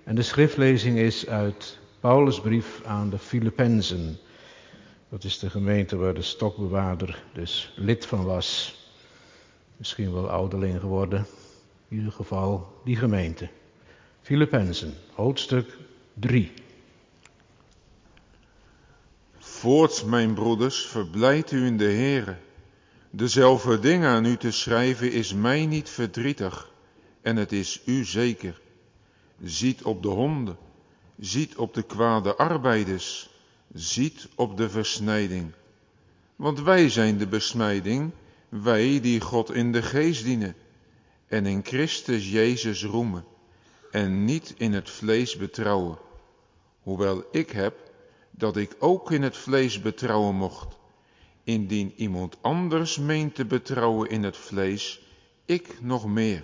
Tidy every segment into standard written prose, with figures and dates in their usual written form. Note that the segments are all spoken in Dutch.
En de schriftlezing is uit Paulus' brief aan de Filippenzen. Dat is de gemeente waar de stokbewaarder dus lid van was. Misschien wel ouderling geworden. In ieder geval die gemeente. Filippenzen, hoofdstuk 3. Voorts, mijn broeders, verblijd u in de Here. Dezelfde dingen aan u te schrijven is mij niet verdrietig, en het is u zeker. Ziet op de honden, ziet op de kwade arbeiders, ziet op de versnijding. Want wij zijn de besnijding, wij die God in de geest dienen, en in Christus Jezus roemen, en niet in het vlees betrouwen. Hoewel ik heb dat ik ook in het vlees betrouwen mocht. Indien iemand anders meent te betrouwen in het vlees, ik nog meer.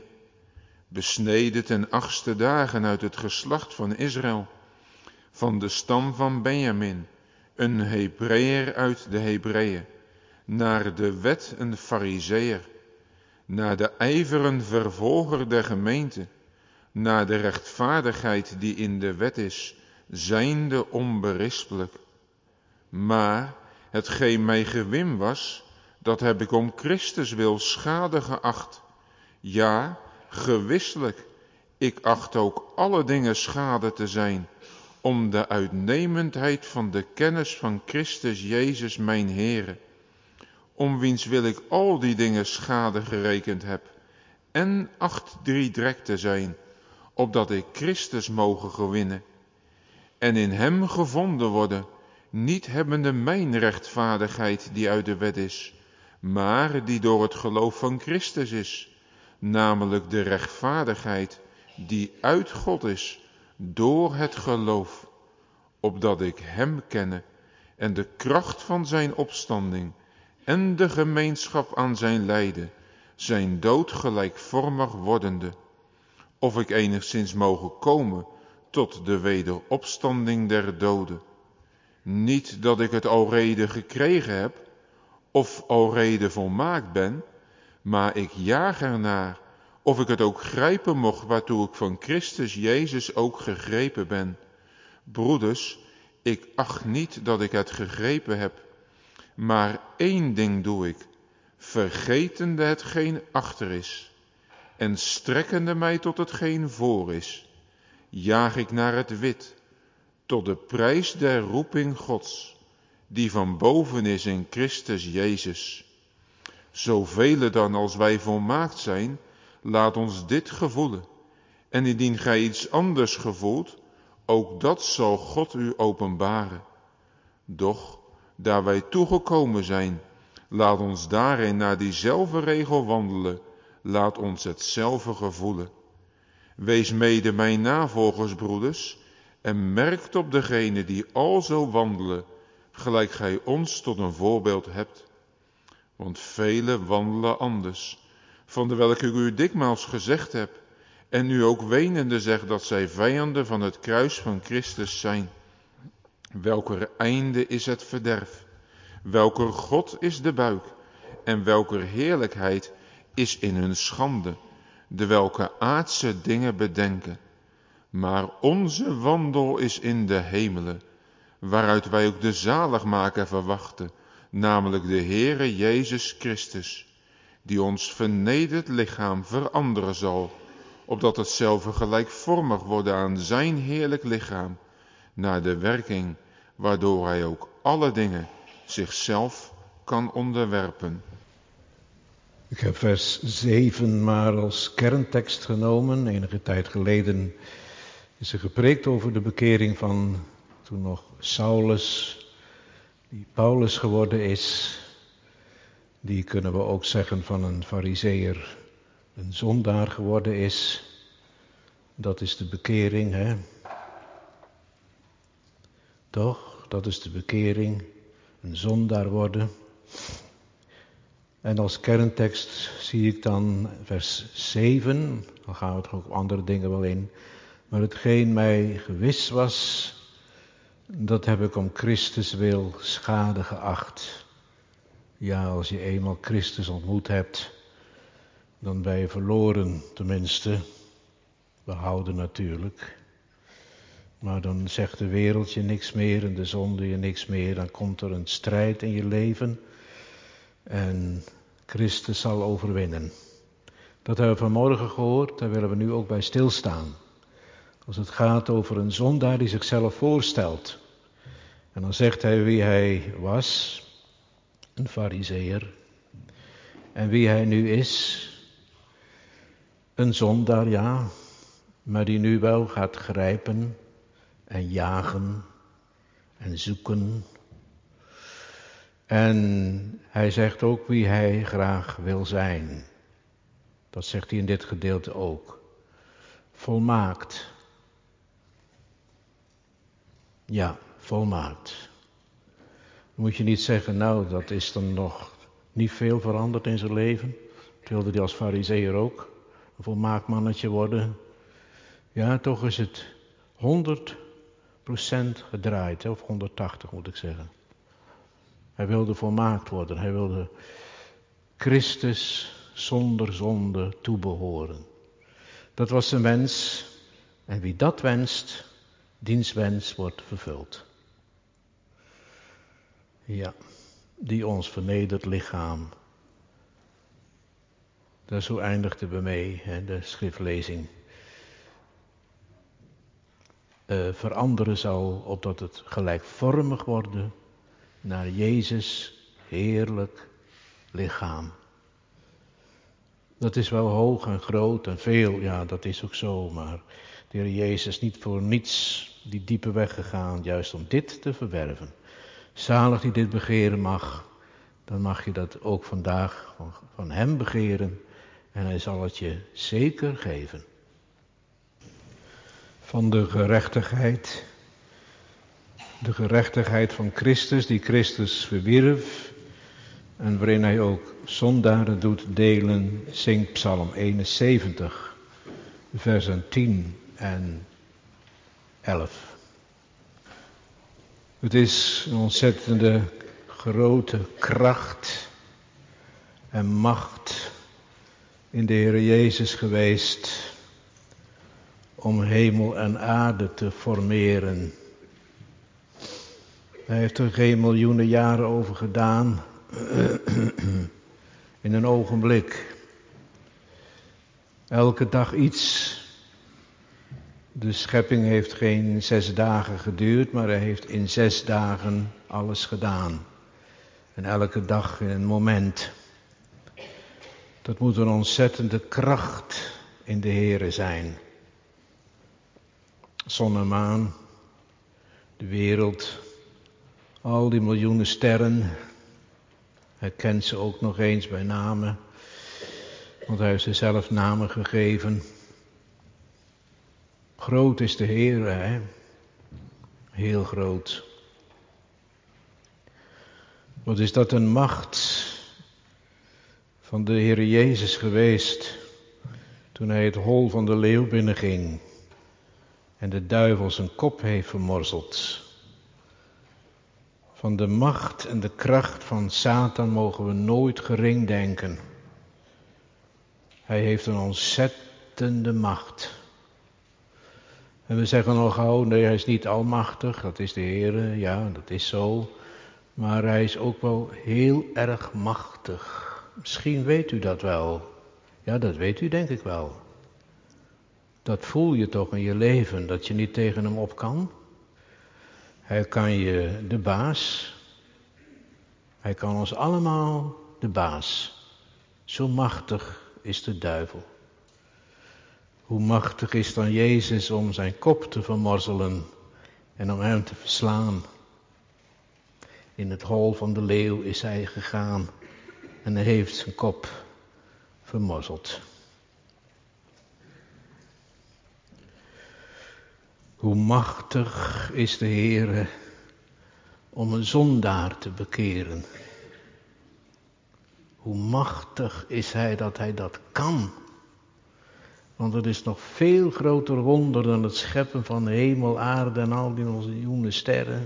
Besneden ten 8e dagen uit het geslacht van Israël, van de stam van Benjamin, een Hebreeër uit de Hebreeën, naar de wet een Farizeeër, naar de ijver een vervolger der gemeente, naar de rechtvaardigheid die in de wet is, zijnde onberispelijk. Maar hetgeen mij gewin was, dat heb ik om Christus wil schade geacht. Ja, gewisselijk, ik acht ook alle dingen schade te zijn, om de uitnemendheid van de kennis van Christus Jezus mijn Heere, om wiens wil ik al die dingen schade gerekend heb, en acht driedrek te zijn, opdat ik Christus moge gewinnen, en in hem gevonden worden, niet hebbende mijn rechtvaardigheid die uit de wet is, maar die door het geloof van Christus is, namelijk de rechtvaardigheid die uit God is, door het geloof, opdat ik hem kenne en de kracht van zijn opstanding en de gemeenschap aan zijn lijden, zijn dood gelijkvormig wordende, of ik enigszins mogen komen tot de wederopstanding der doden. Niet dat ik het alrede gekregen heb, of alrede volmaakt ben, maar ik jaag ernaar, of ik het ook grijpen mocht waartoe ik van Christus Jezus ook gegrepen ben. Broeders, ik acht niet dat ik het gegrepen heb, maar één ding doe ik, vergetende hetgeen achter is, en strekkende mij tot hetgeen voor is, jaag ik naar het wit, tot de prijs der roeping Gods, die van boven is in Christus Jezus. Zoveel dan als wij volmaakt zijn, laat ons dit gevoelen. En indien gij iets anders gevoelt, ook dat zal God u openbaren. Doch, daar wij toegekomen zijn, laat ons daarin naar diezelfde regel wandelen, laat ons hetzelfde gevoelen. Wees mede mijn navolgers, broeders, en merkt op degenen die alzo wandelen, gelijk gij ons tot een voorbeeld hebt. Want velen wandelen anders, van de welke ik u dikmaals gezegd heb, en nu ook wenende zeg dat zij vijanden van het kruis van Christus zijn. Welker einde is het verderf, welker God is de buik, en welker heerlijkheid is in hun schande, de welke aardse dingen bedenken. Maar onze wandel is in de hemelen, waaruit wij ook de zaligmaker verwachten, namelijk de Heere Jezus Christus, die ons vernederd lichaam veranderen zal, opdat hetzelfde gelijkvormig worden aan zijn heerlijk lichaam, naar de werking waardoor hij ook alle dingen zichzelf kan onderwerpen. Ik heb vers 7 maar als kerntekst genomen. Enige tijd geleden is er gepreekt over de bekering van toen nog Saulus, die Paulus geworden is. Die kunnen we ook zeggen van een Farizeeër, een zondaar geworden is. Dat is de bekering, hè? Toch? Dat is de bekering. Een zondaar worden. En als kerntekst zie ik dan vers 7. Dan gaan we er ook andere dingen wel in. Maar hetgeen mij gewis was, dat heb ik om Christus wil schade geacht. Ja, als je eenmaal Christus ontmoet hebt, dan ben je verloren, tenminste. Behouden natuurlijk. Maar dan zegt de wereld je niks meer en de zonde je niks meer. Dan komt er een strijd in je leven en Christus zal overwinnen. Dat hebben we vanmorgen gehoord, daar willen we nu ook bij stilstaan. Als het gaat over een zondaar die zichzelf voorstelt. En dan zegt hij wie hij was, een farizeeër. En wie hij nu is, een zondaar, ja, maar die nu wel gaat grijpen en jagen en zoeken. En hij zegt ook wie hij graag wil zijn. Dat zegt hij in dit gedeelte ook. Volmaakt. Ja, volmaakt. Dan moet je niet zeggen, nou, dat is dan nog niet veel veranderd in zijn leven. Dat wilde hij als farizeeër ook. Een volmaakt mannetje worden. Ja, toch is het 100% gedraaid, of 180 moet ik zeggen. Hij wilde volmaakt worden. Hij wilde Christus zonder zonde toebehoren. Dat was zijn wens. En wie dat wenst, diens wens wordt vervuld. Ja, die ons vernederd lichaam. Daar zo eindigden we mee, de schriftlezing. Veranderen zal, opdat het gelijkvormig worden naar Jezus heerlijk lichaam. Dat is wel hoog en groot en veel, ja, dat is ook zo, maar de Heer Jezus is niet voor niets die diepe weg gegaan, juist om dit te verwerven. Zalig die dit begeren mag, dan mag je dat ook vandaag van hem begeren en hij zal het je zeker geven. Van de gerechtigheid van Christus, die Christus verwierf en waarin hij ook zondaren doet delen, zingt Psalm 71, versen 10 en 11. Het is een ontzettende grote kracht en macht in de Heer Jezus geweest om hemel en aarde te formeren. Hij heeft er geen miljoenen jaren over gedaan, in een ogenblik. Elke dag iets. De schepping heeft geen 6 dagen geduurd, maar hij heeft in 6 dagen alles gedaan. En elke dag in een moment. Dat moet een ontzettende kracht in de Here zijn. Zon en maan, de wereld, al die miljoenen sterren. Hij kent ze ook nog eens bij namen, want hij heeft ze zelf namen gegeven. Groot is de Heer, hè? Heel groot. Wat is dat een macht van de Heer Jezus geweest toen hij het hol van de leeuw binnenging en de duivel zijn kop heeft vermorzeld. Van de macht en de kracht van Satan mogen we nooit gering denken. Hij heeft een ontzettende macht. En we zeggen nog gauw, nee, hij is niet almachtig, dat is de Heer, ja, dat is zo. Maar hij is ook wel heel erg machtig. Misschien weet u dat wel. Ja, dat weet u denk ik wel. Dat voel je toch in je leven, dat je niet tegen hem op kan. Hij kan je de baas. Hij kan ons allemaal de baas. Zo machtig is de duivel. Hoe machtig is dan Jezus om zijn kop te vermorzelen en om hem te verslaan. In het hol van de leeuw is hij gegaan en hij heeft zijn kop vermorzeld. Hoe machtig is de Heere om een zondaar te bekeren. Hoe machtig is hij dat kan. Want het is nog veel groter wonder dan het scheppen van hemel, aarde en al die miljoenen sterren.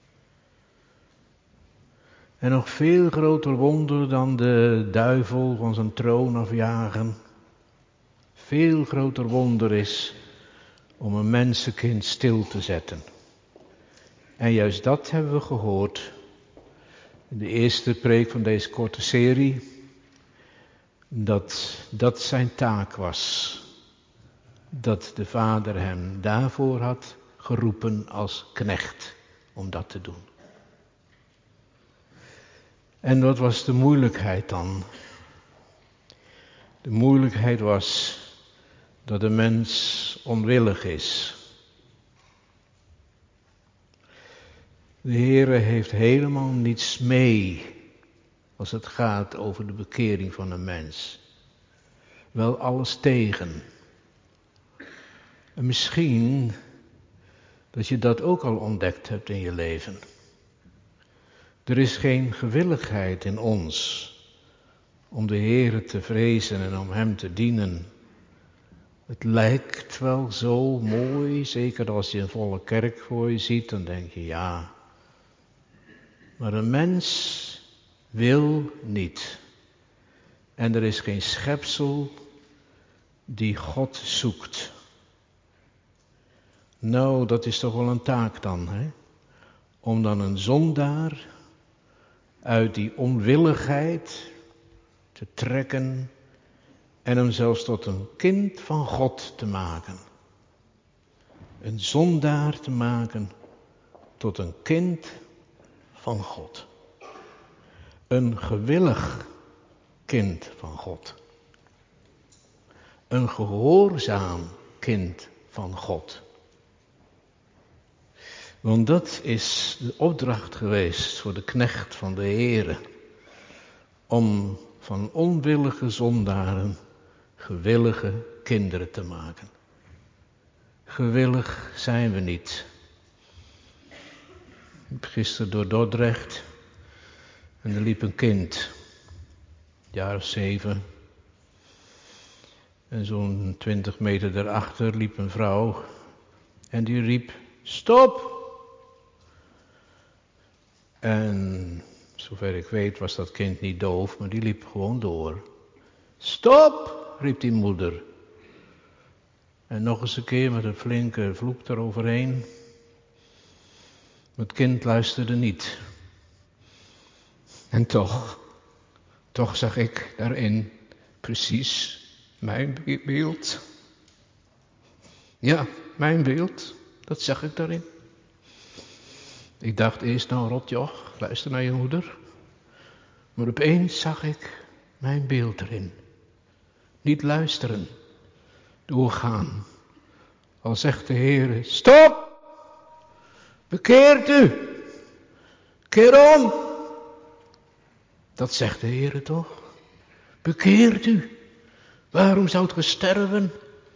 En nog veel groter wonder dan de duivel van zijn troon afjagen. Veel groter wonder is om een mensenkind stil te zetten. En juist dat hebben we gehoord in de eerste preek van deze korte serie, dat zijn taak was. Dat de Vader hem daarvoor had geroepen als knecht om dat te doen. En wat was de moeilijkheid dan? De moeilijkheid was dat de mens onwillig is. De Heere heeft helemaal niets mee als het gaat over de bekering van een mens. Wel alles tegen. En misschien dat je dat ook al ontdekt hebt in je leven. Er is geen gewilligheid in ons om de Heere te vrezen en om Hem te dienen. Het lijkt wel zo mooi, zeker als je een volle kerk voor je ziet, dan denk je ja. Maar een mens wil niet. En er is geen schepsel die God zoekt. Nou, dat is toch wel een taak dan, hè? Om dan een zondaar uit die onwilligheid te trekken en hem zelfs tot een kind van God te maken. Een zondaar te maken tot een kind van God. Een gewillig kind van God. Een gehoorzaam kind van God. Want dat is de opdracht geweest voor de knecht van de Heere. Om van onwillige zondaren gewillige kinderen te maken. Gewillig zijn we niet. Ik liep gisteren door Dordrecht en er liep een kind, jaar of 7. En zo'n 20 meter daarachter liep een vrouw en die riep, stop! En zover ik weet was dat kind niet doof, maar die liep gewoon door. Stop! Riep die moeder. En nog eens een keer met een flinke vloek eroverheen. Het kind luisterde niet. En toch zag ik daarin precies mijn beeld. Ja, mijn beeld, dat zag ik daarin. Ik dacht eerst, nou rotjoch, luister naar je moeder. Maar opeens zag ik mijn beeld erin. Niet luisteren, doorgaan. Al zegt de Heer, stop! Bekeert u! Keer om! Dat zegt de Heer toch? Bekeert u! Waarom zoudt ge sterven?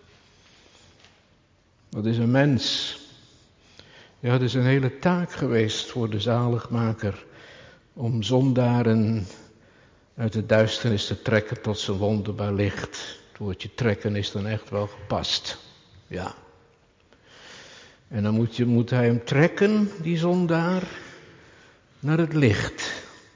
Dat is een mens. Ja, het is een hele taak geweest voor de zaligmaker om zondaren uit de duisternis te trekken tot zijn wonderbaar licht. Het woordje trekken is dan echt wel gepast. Ja. En dan moet hij hem trekken, die zondaar, naar het licht.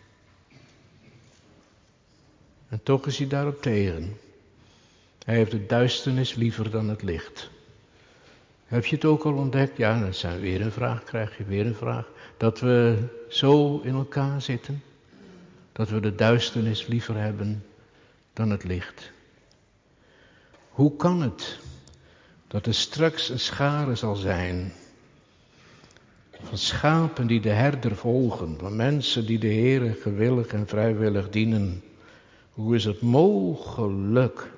En toch is hij daarop tegen. Hij heeft de duisternis liever dan het licht. Heb je het ook al ontdekt? Ja, dan zijn weer een vraag, krijg je weer een vraag. Dat we zo in elkaar zitten. Dat we de duisternis liever hebben dan het licht. Hoe kan het dat er straks een schare zal zijn van schapen die de herder volgen, van mensen die de Heere gewillig en vrijwillig dienen? Hoe is het mogelijk?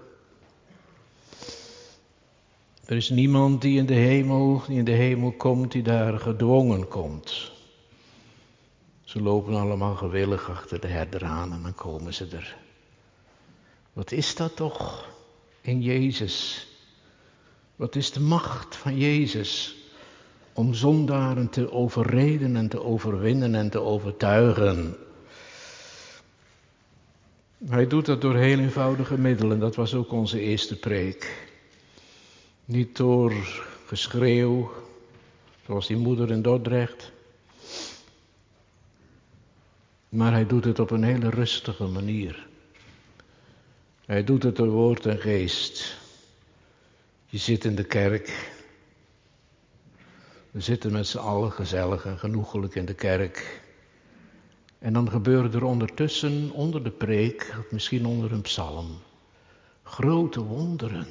Er is niemand die in de hemel komt, die daar gedwongen komt. Ze lopen allemaal gewillig achter de herder aan en dan komen ze er. Wat is dat toch in Jezus? Wat is de macht van Jezus om zondaren te overreden en te overwinnen en te overtuigen? Hij doet dat door heel eenvoudige middelen. Dat was ook onze eerste preek. Niet door geschreeuw, zoals die moeder in Dordrecht. Maar hij doet het op een hele rustige manier. Hij doet het door woord en geest. Je zit in de kerk We zitten met z'n allen gezellig en genoegelijk in de kerk. En dan gebeuren er ondertussen, onder de preek, of misschien onder een psalm, grote wonderen.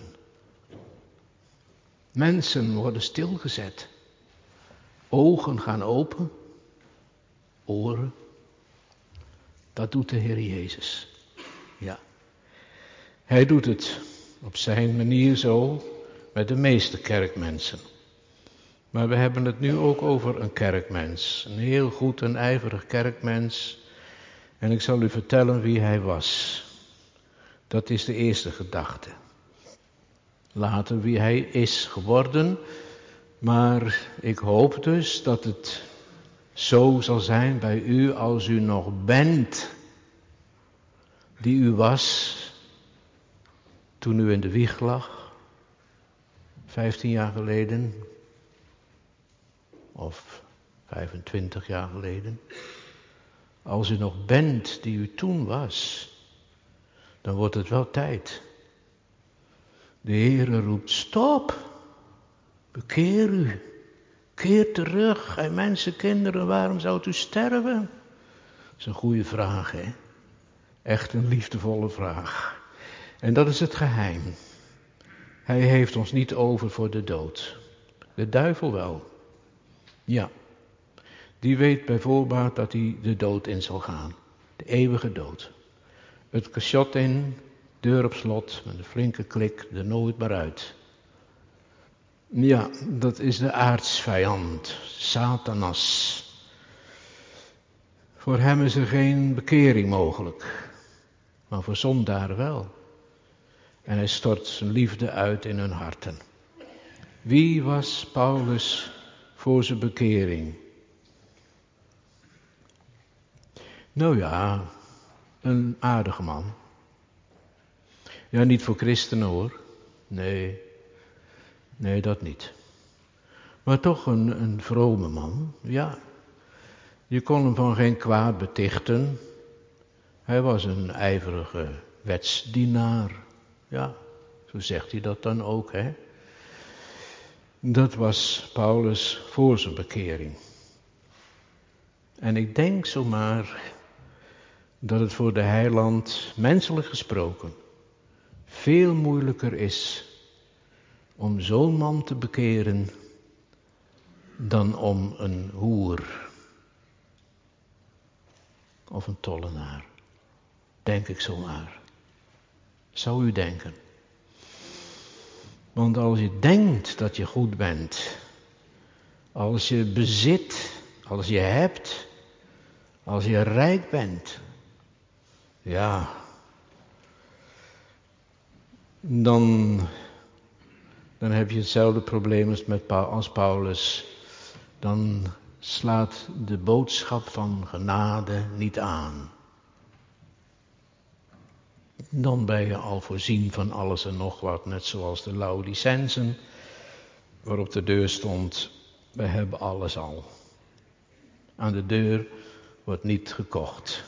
Mensen worden stilgezet. Ogen gaan open. Oren. Dat doet de Heer Jezus. Ja. Hij doet het op zijn manier zo met de meeste kerkmensen. Maar we hebben het nu ook over een kerkmens. Een heel goed en ijverig kerkmens. En ik zal u vertellen wie hij was. Dat is de eerste gedachte. Later wie hij is geworden. Maar ik hoop dus dat het zo zal zijn bij u als u nog bent die u was toen u in de wieg lag, 15 jaar geleden of 25 jaar geleden. Als u nog bent die u toen was, dan wordt het wel tijd. De Heere roept, stop, bekeer u, keer terug. En mensenkinderen, waarom zou u sterven? Dat is een goede vraag, hè? Echt een liefdevolle vraag. En dat is het geheim. Hij heeft ons niet over voor de dood. De duivel wel. Ja. Die weet bij voorbaat dat hij de dood in zal gaan. De eeuwige dood. Het cachot in, deur op slot, met een flinke klik, er nooit meer uit. Ja, dat is de aartsvijand, Satanas. Voor hem is er geen bekering mogelijk, maar voor zondaren wel. En hij stort zijn liefde uit in hun harten. Wie was Paulus voor zijn bekering? Nou ja, een aardige man. Ja, niet voor christenen hoor. Nee, dat niet. Maar toch een vrome man, ja. Je kon hem van geen kwaad betichten. Hij was een ijverige wetsdienaar. Ja, zo zegt hij dat dan ook, hè. Dat was Paulus voor zijn bekering. En ik denk zomaar dat het voor de heiland, menselijk gesproken, veel moeilijker is om zo'n man te bekeren dan om een hoer of een tollenaar. Denk ik zomaar. Zou u denken? Want als je denkt dat je goed bent, als je bezit, als je hebt, als je rijk bent, ja, dan heb je hetzelfde probleem als Paulus. Dan slaat de boodschap van genade niet aan. Dan ben je al voorzien van alles en nog wat, net zoals de Laodicensen, waarop de deur stond, we hebben alles al. Aan de deur wordt niet gekocht.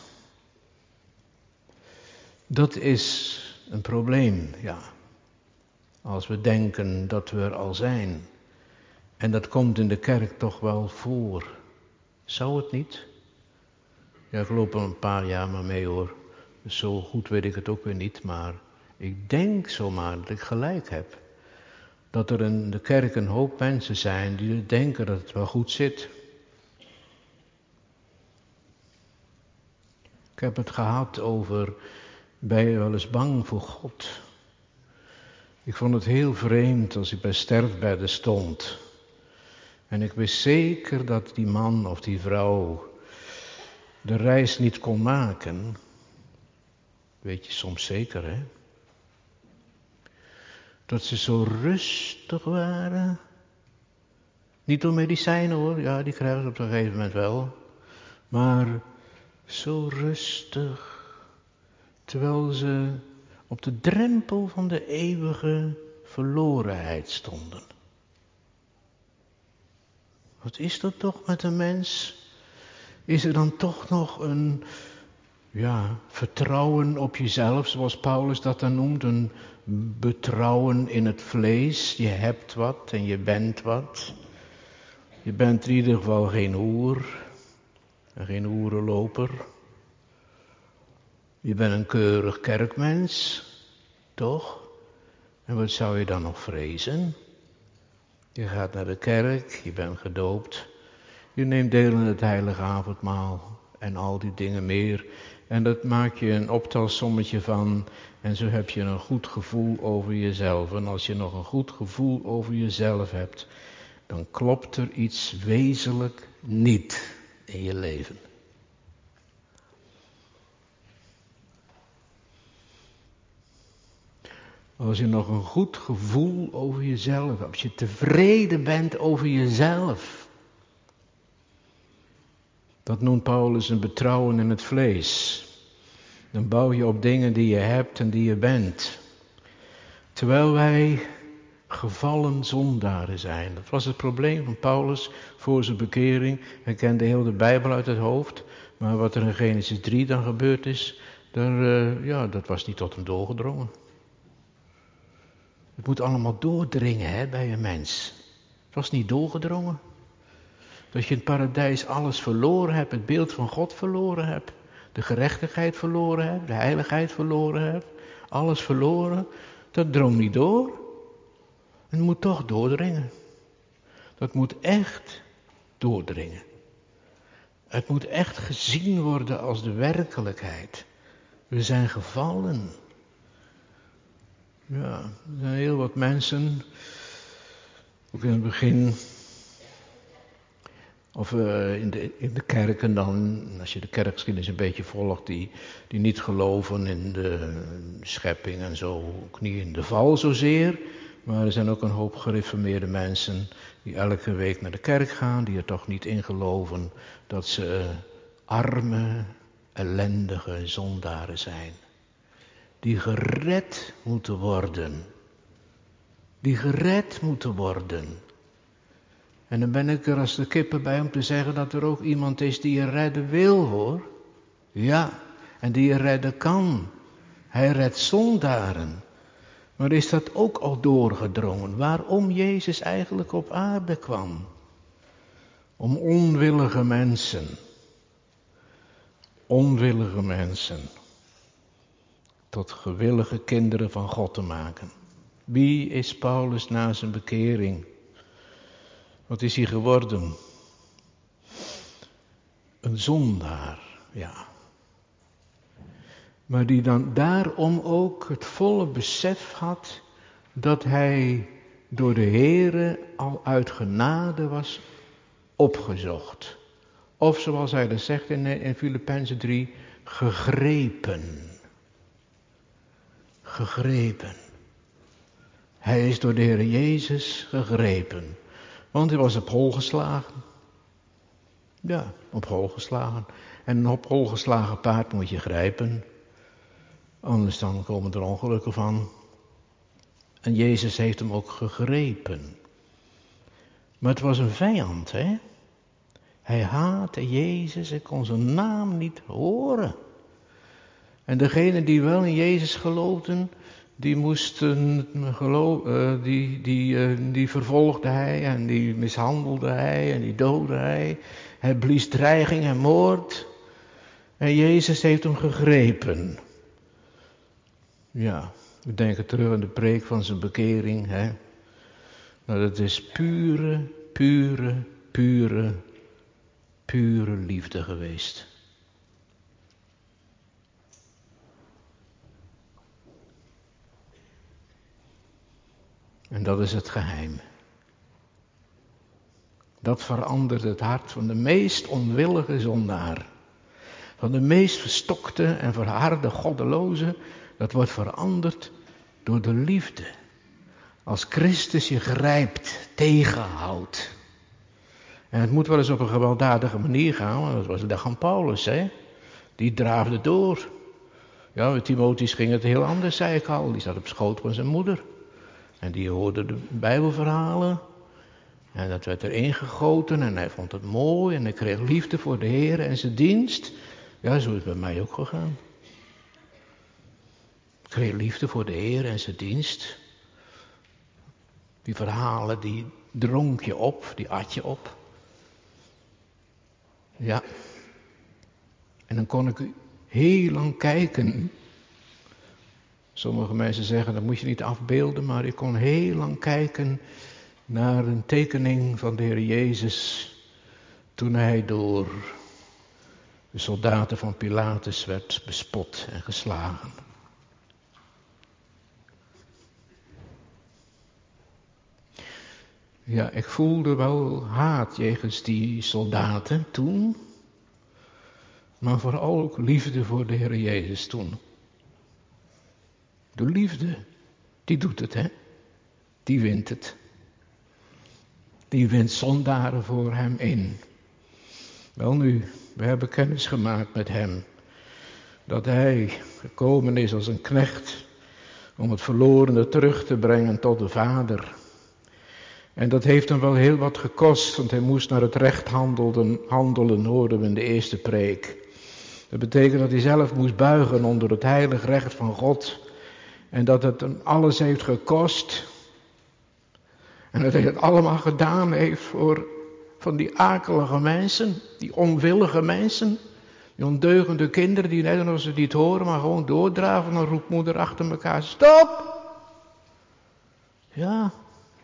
Dat is een probleem, ja. Als we denken dat we er al zijn. En dat komt in de kerk toch wel voor. Zou het niet? Ja, ik loop al een paar jaar maar mee hoor. Dus zo goed weet ik het ook weer niet. Maar ik denk zomaar dat ik gelijk heb. Dat er in de kerk een hoop mensen zijn die denken dat het wel goed zit. Ik heb het gehad over, ben je wel eens bang voor God? Ik vond het heel vreemd als ik bij sterfbedden stond. En ik wist zeker dat die man of die vrouw de reis niet kon maken. Weet je soms zeker, hè? Dat ze zo rustig waren. Niet door medicijnen hoor, ja die krijgen ze op een gegeven moment wel. Maar zo rustig. Terwijl ze op de drempel van de eeuwige verlorenheid stonden. Wat is dat toch met een mens? Is er dan toch nog een vertrouwen op jezelf, zoals Paulus dat dan noemt, een betrouwen in het vlees? Je hebt wat en je bent wat. Je bent in ieder geval geen hoer en geen hoerenloper. Je bent een keurig kerkmens, toch? En wat zou je dan nog vrezen? Je gaat naar de kerk, je bent gedoopt, je neemt deel in het heilige avondmaal en al die dingen meer. En dat maak je een optelsommetje van en zo heb je een goed gevoel over jezelf. En als je nog een goed gevoel over jezelf hebt, dan klopt er iets wezenlijk niet in je leven. Als je nog een goed gevoel over jezelf hebt, als je tevreden bent over jezelf. Dat noemt Paulus een betrouwen in het vlees. Dan bouw je op dingen die je hebt en die je bent. Terwijl wij gevallen zondaren zijn. Dat was het probleem van Paulus voor zijn bekering. Hij kende heel de Bijbel uit het hoofd. Maar wat er in Genesis 3 dan gebeurd is, dat was niet tot hem doorgedrongen. Het moet allemaal doordringen bij een mens. Het was niet doorgedrongen. Dat je in het paradijs alles verloren hebt, het beeld van God verloren hebt, de gerechtigheid verloren hebt, de heiligheid verloren hebt, alles verloren, dat drong niet door. Het moet toch doordringen. Dat moet echt doordringen. Het moet echt gezien worden als de werkelijkheid. We zijn gevallen. Ja, er zijn heel wat mensen, ook in het begin, of in de kerken dan, als je de kerkgeschiedenis een beetje volgt, die niet geloven in de schepping en zo, ook niet in de val zozeer. Maar er zijn ook een hoop gereformeerde mensen die elke week naar de kerk gaan, die er toch niet in geloven dat ze arme, ellendige zondaren zijn. Die gered moeten worden. Die gered moeten worden. En dan ben ik er als de kippen bij om te zeggen dat er ook iemand is die je redden wil, hoor. Ja, en die je redden kan. Hij redt zondaren. Maar is dat ook al doorgedrongen? Waarom Jezus eigenlijk op aarde kwam? Om onwillige mensen tot gewillige kinderen van God te maken. Wie is Paulus na zijn bekering? Wat is hij geworden? Een zondaar, ja. Maar die dan daarom ook het volle besef had dat hij door de Heere al uit genade was opgezocht. Of zoals hij dat zegt in Filippenzen 3, gegrepen. Gegrepen. Hij is door de Heer Jezus gegrepen. Want hij was op hol geslagen. Ja, op hol geslagen. En een op hol geslagen paard moet je grijpen. Anders dan komen er ongelukken van. En Jezus heeft hem ook gegrepen. Maar het was een vijand, hè. Hij haatte Jezus, hij kon zijn naam niet horen. En degenen die wel in Jezus geloofden, die moesten die vervolgde hij en die mishandelde hij en die doodde hij. Hij blies dreiging en moord. En Jezus heeft hem gegrepen. Ja, we denken terug aan de preek van zijn bekering. Hè? Nou, dat is pure liefde geweest. En dat is het geheim. Dat verandert het hart van de meest onwillige zondaar. Van de meest verstokte en verharde goddeloze. Dat wordt veranderd door de liefde. Als Christus je grijpt, tegenhoudt. En het moet wel eens op een gewelddadige manier gaan. Want dat was de dag van Paulus, hè. Die draafde door. Ja, met Timotheus ging het heel anders, zei ik al. Die zat op schoot van zijn moeder. En die hoorde de Bijbelverhalen. En dat werd erin gegoten en hij vond het mooi. En hij kreeg liefde voor de Heer en zijn dienst. Ja, zo is het bij mij ook gegaan. Ik kreeg liefde voor de Heer en zijn dienst. Die verhalen, die dronk je op, die at je op. Ja. En dan kon ik heel lang kijken. Sommige mensen zeggen, dat moet je niet afbeelden, maar ik kon heel lang kijken naar een tekening van de Heer Jezus toen hij door de soldaten van Pilatus werd bespot en geslagen. Ja, ik voelde wel haat jegens die soldaten toen, maar vooral ook liefde voor de Heer Jezus toen. De liefde, die doet het, hè? Die wint het. Die wint zondaren voor hem in. Welnu, we hebben kennis gemaakt met hem. Dat hij gekomen is als een knecht om het verlorene terug te brengen tot de Vader. En dat heeft hem wel heel wat gekost, want hij moest naar het recht handelen, hoorden we in de eerste preek. Dat betekent dat hij zelf moest buigen onder het heilig recht van God. En dat het hem alles heeft gekost. En dat hij het allemaal gedaan heeft voor van die akelige mensen, die onwillige mensen, die ondeugende kinderen die net als ze niet horen, maar gewoon doordraven. Dan roept moeder achter elkaar, stop! Ja.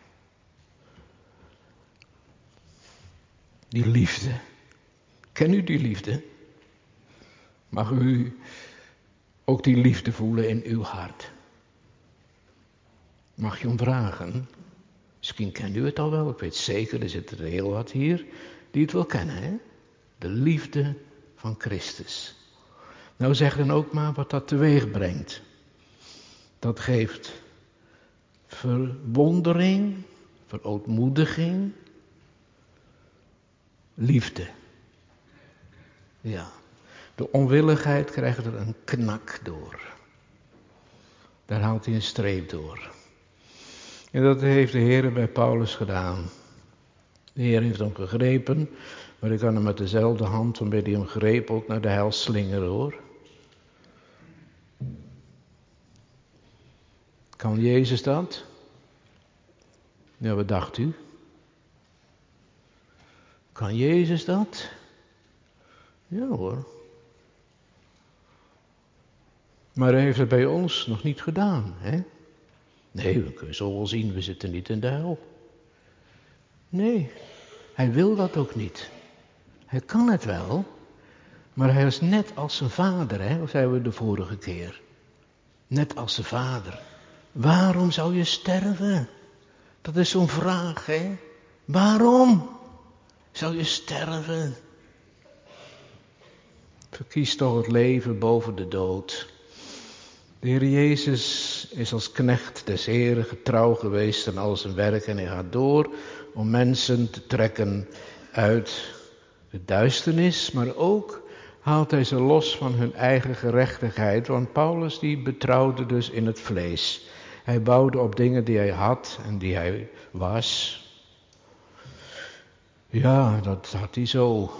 Die liefde. Ken u die liefde? Mag u ook die liefde voelen in uw hart? Mag je om vragen? Misschien kent u het al wel, ik weet zeker, er zitten er heel wat hier die het wel kennen, hè? De liefde van Christus. Nou zeg dan ook maar wat dat teweeg brengt. Dat geeft verwondering, verootmoediging, liefde. Ja, de onwilligheid krijgt er een knak door. Daar haalt hij een streep door. En dat heeft de Heer bij Paulus gedaan. De Heer heeft hem gegrepen, maar ik kan hem met dezelfde hand waarmee hij hem greep ook naar de hel slingeren, hoor. Kan Jezus dat? Ja, wat dacht u? Kan Jezus dat? Ja hoor. Maar hij heeft het bij ons nog niet gedaan, hè? Nee, we kunnen zo wel zien, we zitten niet in de hel. Nee, hij wil dat ook niet. Hij kan het wel, maar hij is net als zijn vader, hè? Dat zeiden we de vorige keer. Net als zijn vader. Waarom zou je sterven? Dat is zo'n vraag, hè? Waarom zou je sterven? Verkies toch het leven boven de dood. De Heer Jezus is als knecht des Heren getrouw geweest aan al zijn werk en hij gaat door om mensen te trekken uit de duisternis, maar ook haalt hij ze los van hun eigen gerechtigheid, want Paulus die betrouwde dus in het vlees. Hij bouwde op dingen die hij had en die hij was. Ja, dat had hij zo.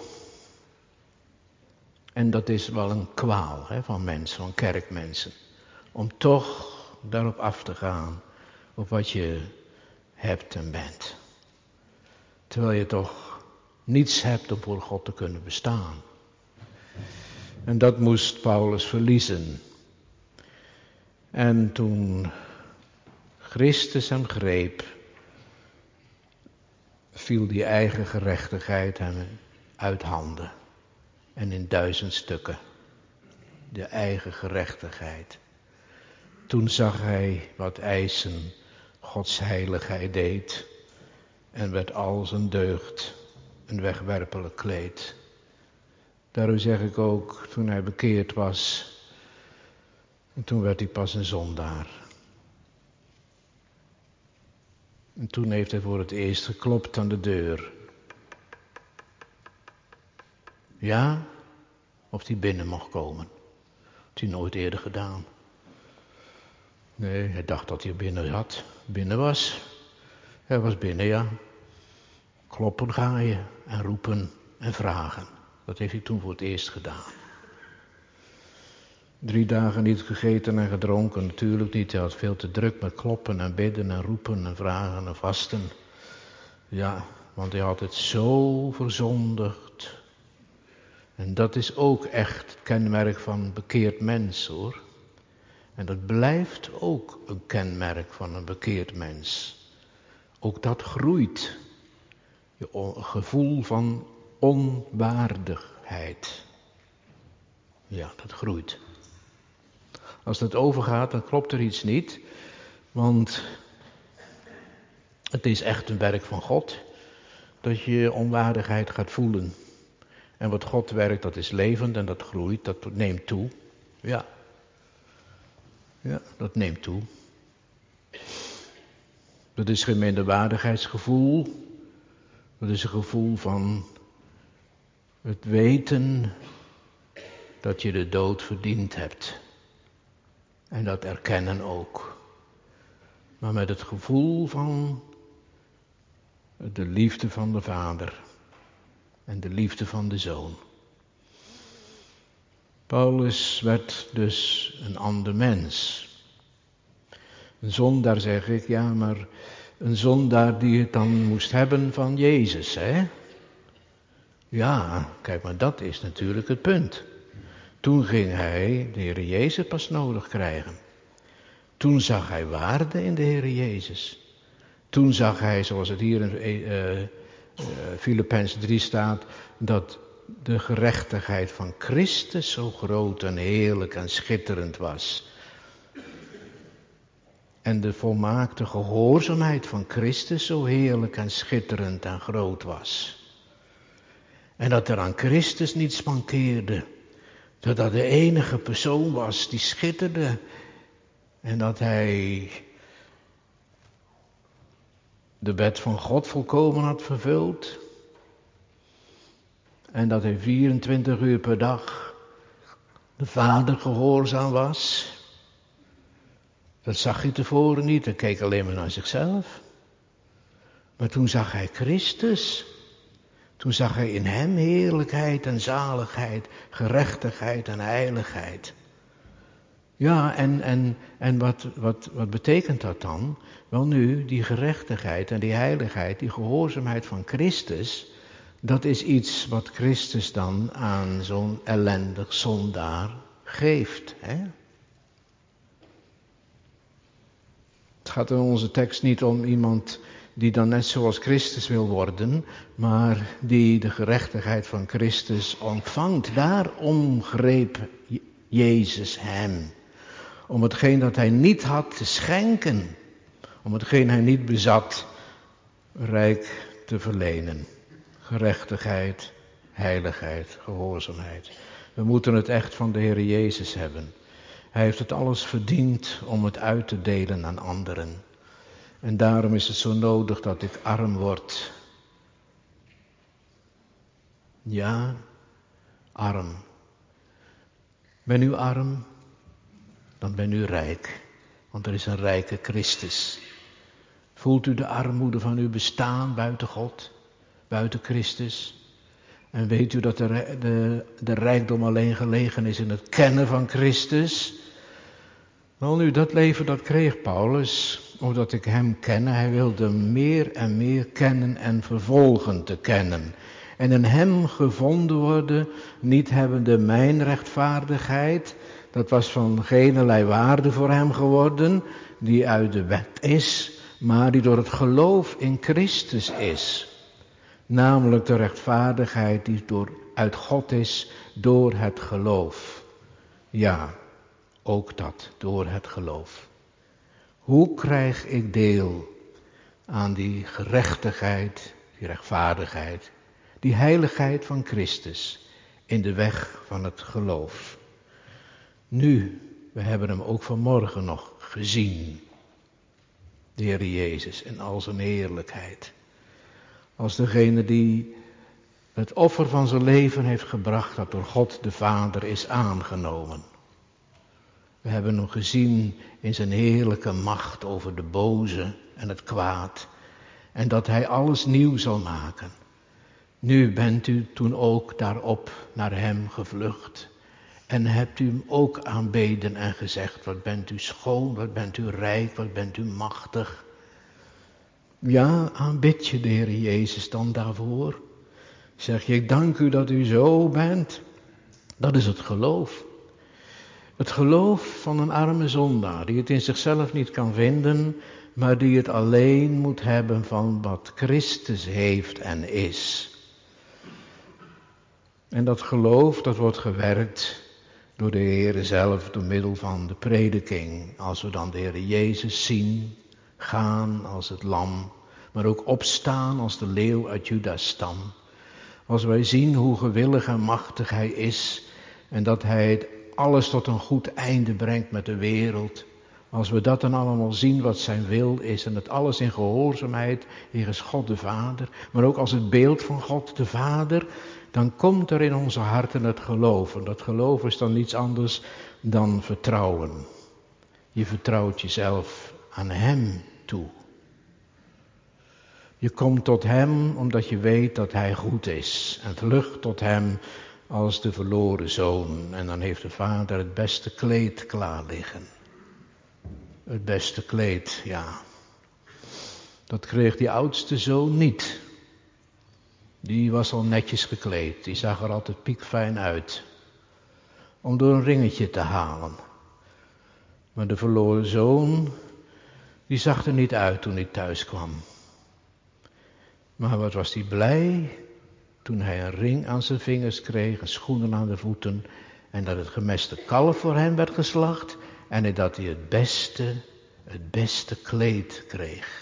En dat is wel een kwaal, hè, van mensen, van kerkmensen. Om toch daarop af te gaan, op wat je hebt en bent. Terwijl je toch niets hebt om voor God te kunnen bestaan. En dat moest Paulus verliezen. En toen Christus hem greep, viel die eigen gerechtigheid hem uit handen. En in 1000 stukken. De eigen gerechtigheid. Toen zag hij wat eisen Gods heiligheid deed. En werd al zijn deugd een wegwerpelijk kleed. Daarom zeg ik ook, toen hij bekeerd was. En toen werd hij pas een zondaar. En toen heeft hij voor het eerst geklopt aan de deur. Ja, of hij binnen mocht komen. Dat had hij nooit eerder gedaan. Nee, hij dacht dat hij binnen was. Hij was binnen, ja. Kloppen ga je en roepen en vragen. Dat heeft hij toen voor het eerst gedaan. 3 dagen niet gegeten en gedronken, natuurlijk niet. Hij had veel te druk met kloppen en bidden en roepen en vragen en vasten. Ja, want hij had het zo verzondigd. En dat is ook echt het kenmerk van een bekeerd mens, hoor. En dat blijft ook een kenmerk van een bekeerd mens. Ook dat groeit. Je gevoel van onwaardigheid. Ja, dat groeit. Als dat overgaat, dan klopt er iets niet. Want het is echt een werk van God. Dat je onwaardigheid gaat voelen. En wat God werkt, dat is levend en dat groeit, dat neemt toe. Ja. Ja, dat neemt toe. Dat is geen minderwaardigheidsgevoel. Dat is een gevoel van het weten dat je de dood verdiend hebt. En dat erkennen ook. Maar met het gevoel van de liefde van de Vader. En de liefde van de Zoon. Paulus werd dus een ander mens. Een zondaar, zeg ik, ja, maar een zondaar die het dan moest hebben van Jezus, hè? Ja, kijk, maar dat is natuurlijk het punt. Toen ging hij de Heer Jezus pas nodig krijgen. Toen zag hij waarde in de Heer Jezus. Toen zag hij, zoals het hier in Filippenzen 3 staat, dat de gerechtigheid van Christus zo groot en heerlijk en schitterend was. En de volmaakte gehoorzaamheid van Christus zo heerlijk en schitterend en groot was. En dat er aan Christus niets mankeerde. Dat dat de enige persoon was die schitterde. En dat hij de wet van God volkomen had vervuld. En dat hij 24 uur per dag de Vader gehoorzaam was. Dat zag hij tevoren niet, hij keek alleen maar naar zichzelf. Maar toen zag hij Christus. Toen zag hij in hem heerlijkheid en zaligheid, gerechtigheid en heiligheid. Ja, en wat betekent dat dan? Wel nu, die gerechtigheid en die heiligheid, die gehoorzaamheid van Christus, dat is iets wat Christus dan aan zo'n ellendig zondaar geeft, hè? Het gaat in onze tekst niet om iemand die dan net zoals Christus wil worden, maar die de gerechtigheid van Christus ontvangt. Daarom greep Jezus hem. Om hetgeen dat hij niet had te schenken. Om hetgeen hij niet bezat, rijk te verlenen. Gerechtigheid, heiligheid, gehoorzaamheid. We moeten het echt van de Heer Jezus hebben. Hij heeft het alles verdiend om het uit te delen aan anderen. En daarom is het zo nodig dat ik arm word. Ja, arm. Ben u arm? Dan ben u rijk. Want er is een rijke Christus. Voelt u de armoede van uw bestaan buiten God? Buiten Christus? En weet u dat de rijkdom alleen gelegen is in het kennen van Christus? Wel nu, dat leven dat kreeg Paulus, omdat ik hem kende. Hij wilde meer en meer kennen en vervolgen te kennen. En in hem gevonden worden, niet hebbende mijn rechtvaardigheid, dat was van geenerlei waarde voor hem geworden, die uit de wet is, maar die door het geloof in Christus is. Namelijk de rechtvaardigheid die uit God is door het geloof. Ja, ook dat, door het geloof. Hoe krijg ik deel aan die gerechtigheid, die rechtvaardigheid, die heiligheid van Christus in de weg van het geloof? Nu, we hebben hem ook vanmorgen nog gezien, de Heer Jezus in al zijn heerlijkheid. Als degene die het offer van zijn leven heeft gebracht dat door God de Vader is aangenomen. We hebben hem gezien in zijn heerlijke macht over de boze en het kwaad. En dat hij alles nieuw zal maken. Nu bent u toen ook daarop naar hem gevlucht. En hebt u hem ook aanbeden en gezegd, wat bent u schoon, wat bent u rijk, wat bent u machtig. Ja, aanbid je de Heer Jezus dan daarvoor. Zeg je, ik dank u dat u zo bent. Dat is het geloof. Het geloof van een arme zondaar die het in zichzelf niet kan vinden, maar die het alleen moet hebben van wat Christus heeft en is. En dat geloof, dat wordt gewerkt door de Heer zelf, door middel van de prediking. Als we dan de Heer Jezus zien, gaan als het lam, maar ook opstaan als de leeuw uit Juda's stam. Als wij zien hoe gewillig en machtig Hij is en dat Hij alles tot een goed einde brengt met de wereld. Als we dat dan allemaal zien wat zijn wil is en het alles in gehoorzaamheid jegens God de Vader, maar ook als het beeld van God de Vader, dan komt er in onze harten het geloof. En dat geloof is dan niets anders dan vertrouwen. Je vertrouwt jezelf aan Hem toe. Je komt tot Hem omdat je weet dat Hij goed is en vlucht tot Hem als de verloren zoon. En dan heeft de Vader het beste kleed klaar liggen. Het beste kleed, ja. Dat kreeg die oudste zoon niet. Die was al netjes gekleed. Die zag er altijd piekfijn uit. Om door een ringetje te halen. Maar de verloren zoon, die zag er niet uit toen hij thuis kwam. Maar wat was hij blij toen hij een ring aan zijn vingers kreeg, en schoenen aan de voeten. En dat het gemeste kalf voor hem werd geslacht. En dat hij het beste kleed kreeg.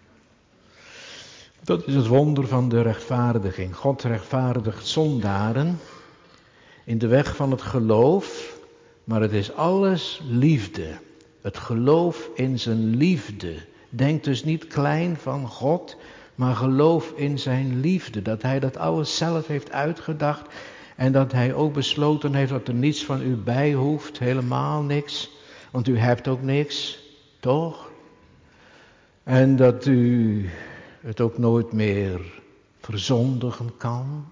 Dat is het wonder van de rechtvaardiging. God rechtvaardigt zondaren in de weg van het geloof, maar het is alles liefde. Het geloof in zijn liefde. Denk dus niet klein van God, maar geloof in zijn liefde. Dat hij dat alles zelf heeft uitgedacht en dat hij ook besloten heeft dat er niets van u bij hoeft, helemaal niks. Want u hebt ook niks, toch? En dat u het ook nooit meer verzondigen kan.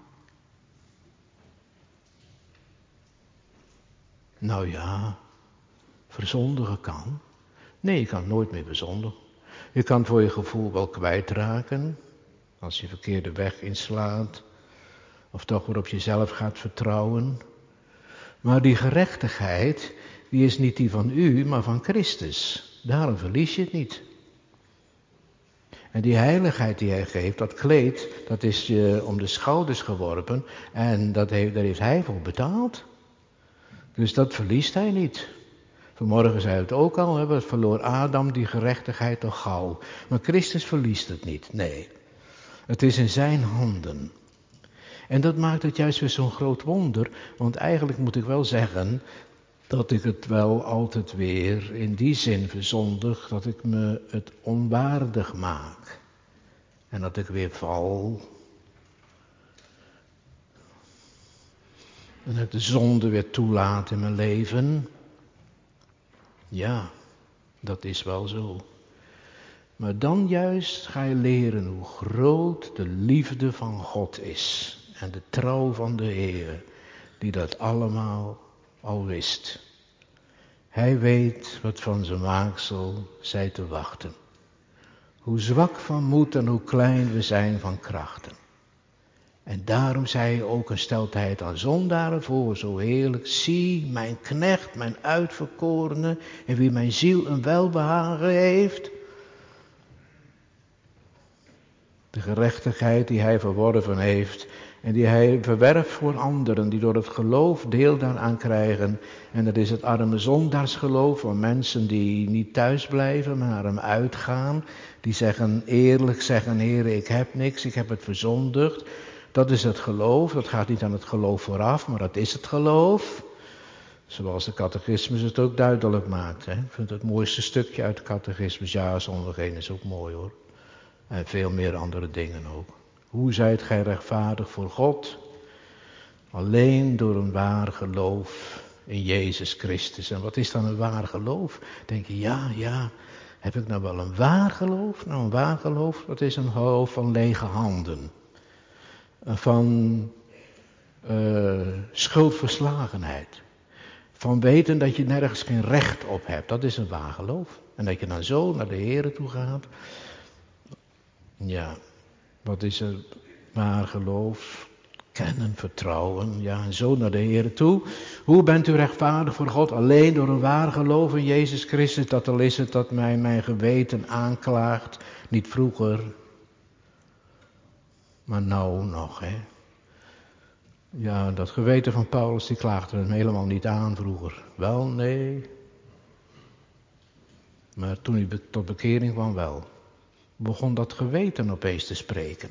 Nou ja, verzondigen kan. Nee, je kan het nooit meer verzondigen. Je kan het voor je gevoel wel kwijtraken, als je verkeerde weg inslaat, of toch weer op jezelf gaat vertrouwen. Maar die gerechtigheid, die is niet die van u, maar van Christus. Daarom verlies je het niet. En die heiligheid die hij geeft, dat kleed, dat is je om de schouders geworpen en daar heeft hij voor betaald. Dus dat verliest hij niet. Vanmorgen zei het ook al, we verloor Adam die gerechtigheid toch gauw. Maar Christus verliest het niet, nee. Het is in zijn handen. En dat maakt het juist weer zo'n groot wonder, want eigenlijk moet ik wel zeggen dat ik het wel altijd weer in die zin verzondig, dat ik me het onwaardig maak. En dat ik weer val. En dat ik de zonde weer toelaat in mijn leven. Ja, dat is wel zo. Maar dan juist ga je leren hoe groot de liefde van God is. En de trouw van de Heer, die dat allemaal al wist. Hij weet wat van zijn maaksel zij te wachten. Hoe zwak van moed en hoe klein we zijn van krachten. En daarom zei hij ook en stelt hij het aan zondaren voor, zo heerlijk. Zie, mijn knecht, mijn uitverkorene, in wie mijn ziel een welbehagen heeft. De gerechtigheid die hij verworven heeft en die hij verwerft voor anderen, die door het geloof deel daaraan krijgen. En dat is het arme zondaarsgeloof van mensen die niet thuis blijven, maar naar hem uitgaan. Die eerlijk zeggen, Heer, ik heb niks, ik heb het verzondigd. Dat is het geloof, dat gaat niet aan het geloof vooraf, maar dat is het geloof. Zoals de catechismus het ook duidelijk maakt. Hè? Ik vind het mooiste stukje uit de catechismus, ja, zondigeen is ook mooi hoor. En veel meer andere dingen ook. Hoe zijt gij rechtvaardig voor God? Alleen door een waar geloof in Jezus Christus. En wat is dan een waar geloof? Denk je, ja, heb ik nou wel een waar geloof? Nou, een waar geloof, dat is een geloof van lege handen. Van schuldverslagenheid. Van weten dat je nergens geen recht op hebt. Dat is een waar geloof. En dat je dan zo naar de Heer toe gaat. Ja, wat is er waar geloof? kennen, vertrouwen, ja, en zo naar de Heer toe. Hoe bent u rechtvaardig voor God? Alleen door een waar geloof in Jezus Christus, dat al is het dat mij mijn geweten aanklaagt. Niet vroeger, maar nou nog, hè. Ja, dat geweten van Paulus, die klaagde hem helemaal niet aan vroeger. Wel, nee. Maar toen hij tot bekering kwam, wel. Begon dat geweten opeens te spreken.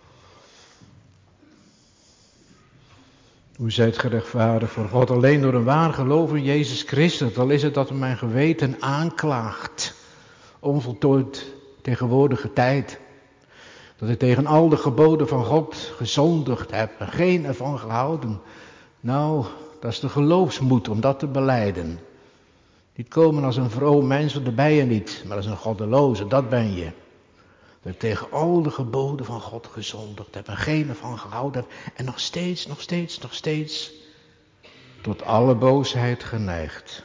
U zijt gerechtvaardigd voor God alleen door een waar geloof in Jezus Christus. Al is het dat mijn geweten aanklaagt. Onvoltooid tegenwoordige tijd. Dat ik tegen al de geboden van God gezondigd heb en geen ervan gehouden. Nou, dat is de geloofsmoed om dat te belijden. Niet komen als een vroom mens, want dat ben je niet. Maar als een goddeloze, dat ben je. Dat ik tegen al de geboden van God gezondigd heb en geen ervan gehouden heb. En nog steeds tot alle boosheid geneigd.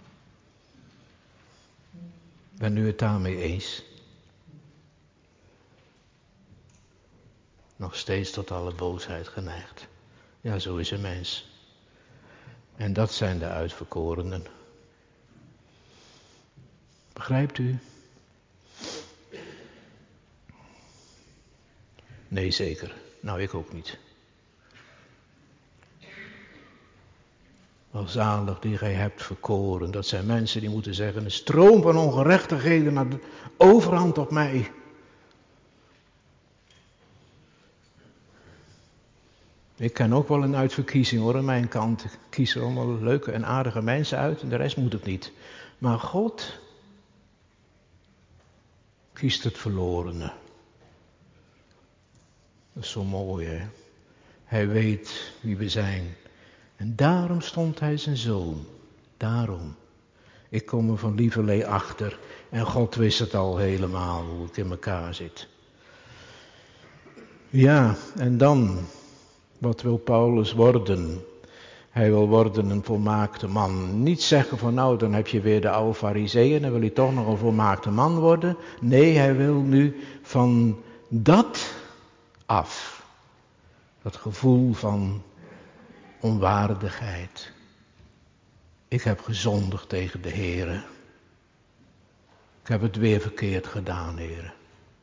Ben u het daarmee eens? Nog steeds tot alle boosheid geneigd. Ja, zo is een mens. En dat zijn de uitverkorenen. Begrijpt u? Nee, zeker. Nou, ik ook niet. Welzalig die gij hebt verkoren. Dat zijn mensen die moeten zeggen, een stroom van ongerechtigheden naar de overhand op mij. Ik ken ook wel een uitverkiezing hoor, aan mijn kant. Ik kies er allemaal leuke en aardige mensen uit en de rest moet het niet. Maar God kiest het verlorene. Dat is zo mooi, hè. Hij weet wie we zijn. En daarom stond hij zijn zoon. Daarom. Ik kom er van lieverlee achter. En God wist het al helemaal, hoe het in elkaar zit. Ja, en dan, wat wil Paulus worden? Hij wil worden een volmaakte man. Niet zeggen van nou, dan heb je weer de oude farizeeën, dan wil hij toch nog een volmaakte man worden. Nee, hij wil nu van dat af. Dat gevoel van onwaardigheid. Ik heb gezondigd tegen de Heere. Ik heb het weer verkeerd gedaan, Heere.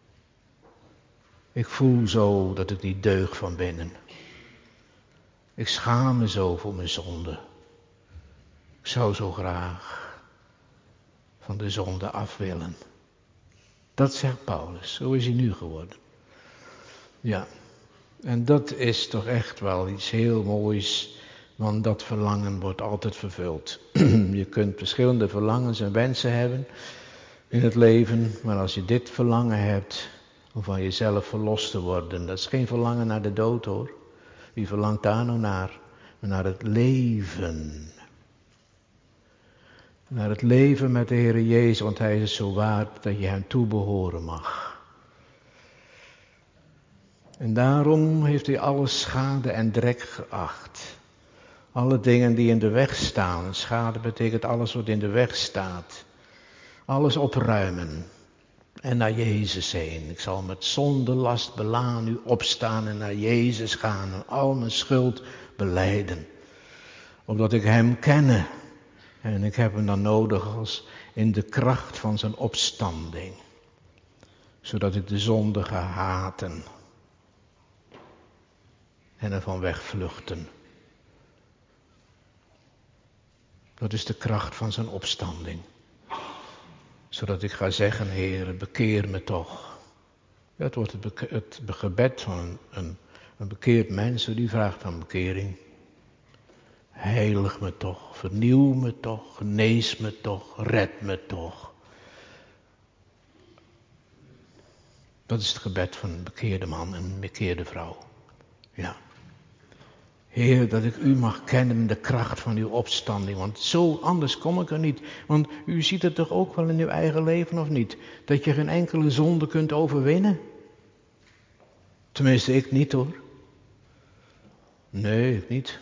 Ik voel zo dat ik niet deug van binnen. Ik schaam me zo voor mijn zonde. Ik zou zo graag van de zonde af willen. Dat zegt Paulus, zo is hij nu geworden. Ja, en dat is toch echt wel iets heel moois, want dat verlangen wordt altijd vervuld. Je kunt verschillende verlangens en wensen hebben in het leven, maar als je dit verlangen hebt om van jezelf verlost te worden, dat is geen verlangen naar de dood hoor. Wie verlangt daar nou naar? Naar het leven. Naar het leven met de Heer Jezus, want Hij is zo waard dat je Hem toebehoren mag. En daarom heeft Hij alle schade en drek geacht. Alle dingen die in de weg staan. Schade betekent alles wat in de weg staat. Alles opruimen. En naar Jezus heen. Ik zal met zondelast belaan nu opstaan en naar Jezus gaan. En al mijn schuld belijden. Opdat ik Hem kenne. En ik heb Hem dan nodig als in de kracht van zijn opstanding. Zodat ik de zonde ga haten. En ervan wegvluchten. Dat is de kracht van zijn opstanding. Zodat ik ga zeggen, Heer, bekeer me toch. Ja, het wordt het gebed van een bekeerd mens, die vraagt van bekering. Heilig me toch, vernieuw me toch, genees me toch, red me toch. Dat is het gebed van een bekeerde man en een bekeerde vrouw. Ja. Heer, dat ik u mag kennen in de kracht van uw opstanding. Want zo anders kom ik er niet. Want u ziet het toch ook wel in uw eigen leven of niet? Dat je geen enkele zonde kunt overwinnen? Tenminste, ik niet hoor. Nee, ik niet.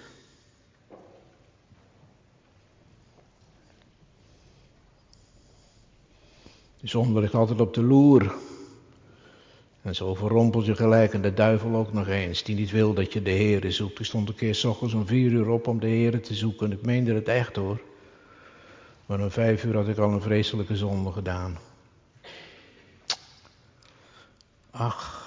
De zonde ligt altijd op de loer. En zo verrompelt je gelijk en de duivel ook nog eens, die niet wil dat je de Heere zoekt. Ik stond een keer 's ochtends om 4 uur op om de Heere te zoeken. Ik meende het echt hoor. Maar om 5 uur had ik al een vreselijke zonde gedaan. Ach,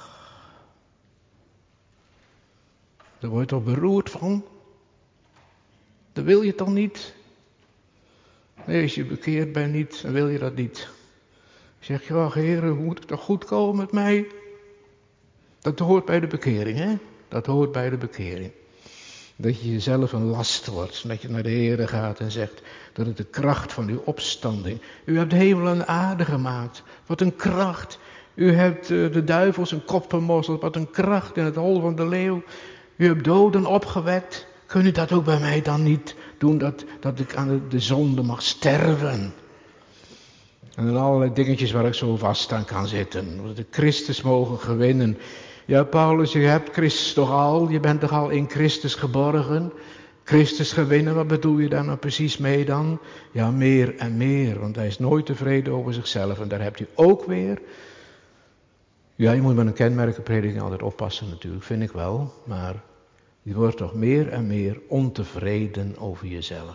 daar word je toch beroerd van? Dat wil je toch niet? Nee, als je bekeerd bent niet, dan wil je dat niet. Zeg je, ach Heer, hoe moet het toch goed komen met mij? Dat hoort bij de bekering, hè? Dat hoort bij de bekering. Dat je jezelf een last wordt. En dat je naar de Heer gaat en zegt dat het de kracht van uw opstanding. U hebt hemel en aarde gemaakt. Wat een kracht. U hebt de duivel zijn kop vermorzeld. Wat een kracht in het hol van de leeuw. U hebt doden opgewekt. Kun u dat ook bij mij dan niet doen? Dat ik aan de zonde mag sterven. En dan allerlei dingetjes waar ik zo vast aan kan zitten. Dat ik Christus mogen gewinnen. Ja, Paulus, je hebt Christus toch al? Je bent toch al in Christus geborgen? Christus gewinnen, wat bedoel je daar nou precies mee dan? Ja, meer en meer, want hij is nooit tevreden over zichzelf. En daar hebt u ook weer. Ja, je moet met een kenmerkenprediking altijd oppassen natuurlijk, vind ik wel. Maar je wordt toch meer en meer ontevreden over jezelf.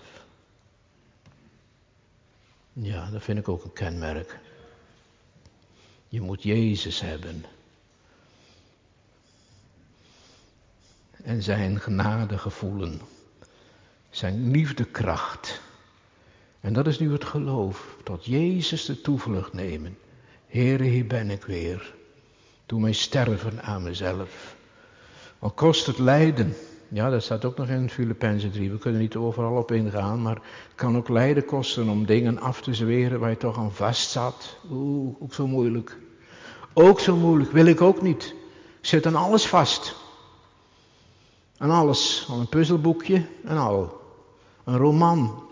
Ja, dat vind ik ook een kenmerk. Je moet Jezus hebben. En zijn genade gevoelen. Zijn liefdekracht. En dat is nu het geloof. Tot Jezus de toevlucht nemen. Heere, hier ben ik weer. Doe mij sterven aan mezelf. Al kost het lijden. Ja, dat staat ook nog in Filippenzen 3. We kunnen niet overal op ingaan. Maar het kan ook lijden kosten om dingen af te zweren waar je toch aan vast zat. Oeh, ook zo moeilijk. Ook zo moeilijk. Wil ik ook niet. Ik zit aan alles vast. Aan alles. Al een puzzelboekje en al. Een roman.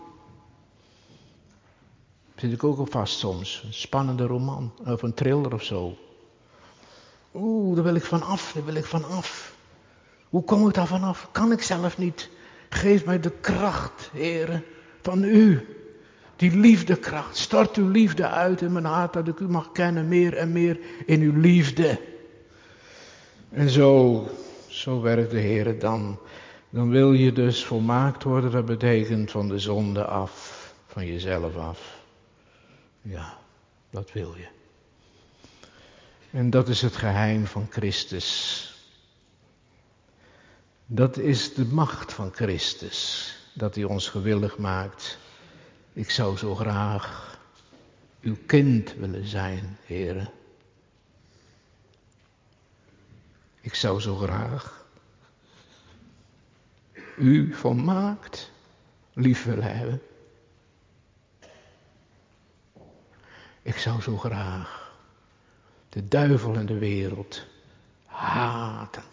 Daar zit ik ook op vast soms. Een spannende roman. Of een thriller of zo. Oeh, daar wil ik van af. Daar wil ik van af. Hoe kom ik daar vanaf? Kan ik zelf niet. Geef mij de kracht, Heere, van u. Die liefdekracht. Stort uw liefde uit in mijn hart. Dat ik u mag kennen meer en meer in uw liefde. En zo werkt de Heere dan. Dan wil je dus volmaakt worden. Dat betekent van de zonde af. Van jezelf af. Ja, dat wil je. En dat is het geheim van Christus. Dat is de macht van Christus. Dat hij ons gewillig maakt. Ik zou zo graag uw kind willen zijn, Heere. Ik zou zo graag u volmaakt lief willen hebben. Ik zou zo graag de duivel en de wereld haten.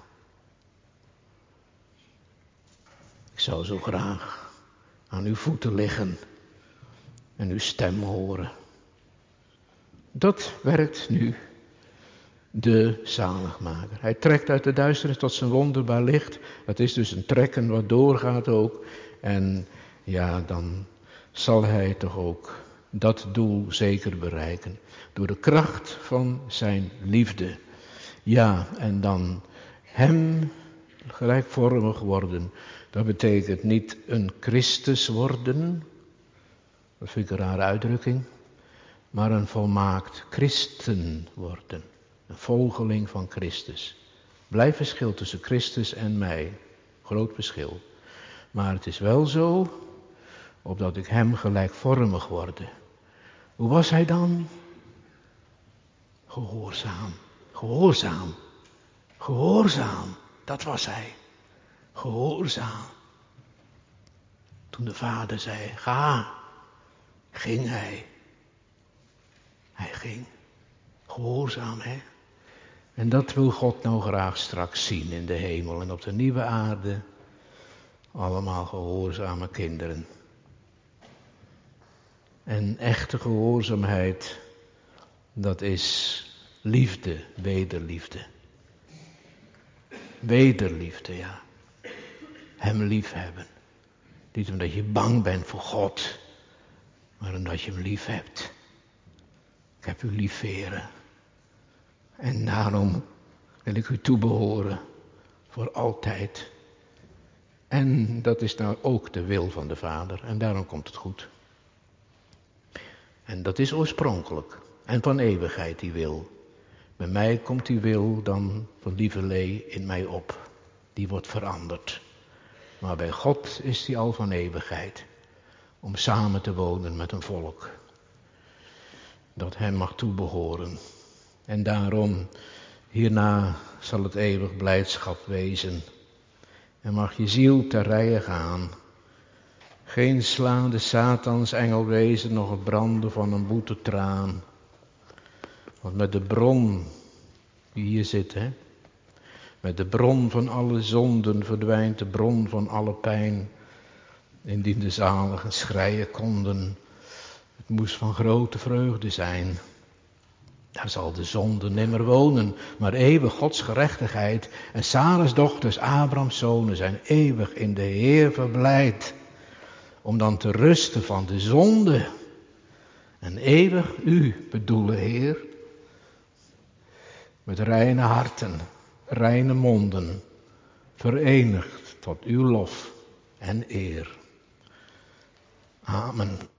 Ik zou zo graag aan uw voeten liggen en uw stem horen. Dat werkt nu de zaligmaker. Hij trekt uit de duisternis tot zijn wonderbaar licht. Het is dus een trekken wat doorgaat ook. En ja, dan zal hij toch ook dat doel zeker bereiken. Door de kracht van zijn liefde. Ja, en dan hem gelijkvormig worden. Dat betekent niet een Christus worden. Dat vind ik een rare uitdrukking. Maar een volmaakt christen worden. Een volgeling van Christus. Blijf verschil tussen Christus en mij. Groot verschil. Maar het is wel zo, opdat ik hem gelijkvormig word. Hoe was hij dan? Gehoorzaam. Gehoorzaam. Gehoorzaam. Dat was hij. Gehoorzaam. Toen de vader zei, ga, ging hij. Hij ging. Gehoorzaam, hè? En dat wil God nou graag straks zien in de hemel en op de nieuwe aarde. Allemaal gehoorzame kinderen. En echte gehoorzaamheid, dat is liefde, wederliefde. Wederliefde, ja. Hem lief hebben. Niet omdat je bang bent voor God, maar omdat je hem lief hebt. Ik heb u lief, Heere. En daarom wil ik u toebehoren voor altijd. En dat is nou ook de wil van de Vader. En daarom komt het goed. En dat is oorspronkelijk. En van eeuwigheid die wil. Bij mij komt die wil dan van lieverlee in mij op. Die wordt veranderd. Maar bij God is die al van eeuwigheid. Om samen te wonen met een volk. Dat hem mag toebehoren. En daarom, hierna zal het eeuwig blijdschap wezen. En mag je ziel ter rijen gaan. Geen slaande Satans engel wezen, nog het branden van een boetetraan. Want met de bron die hier zit, met de bron van alle zonden verdwijnt de bron van alle pijn. Indien de zaligen schreien konden, het moest van grote vreugde zijn. Daar zal de zonde nimmer wonen, maar eeuwig Gods gerechtigheid. En Sarah's dochters, Abrahams zonen, zijn eeuwig in de Heer verblijd. Om dan te rusten van de zonde. En eeuwig u bedoelen, Heer. Met reine harten, reine monden, verenigd tot uw lof en eer. Amen.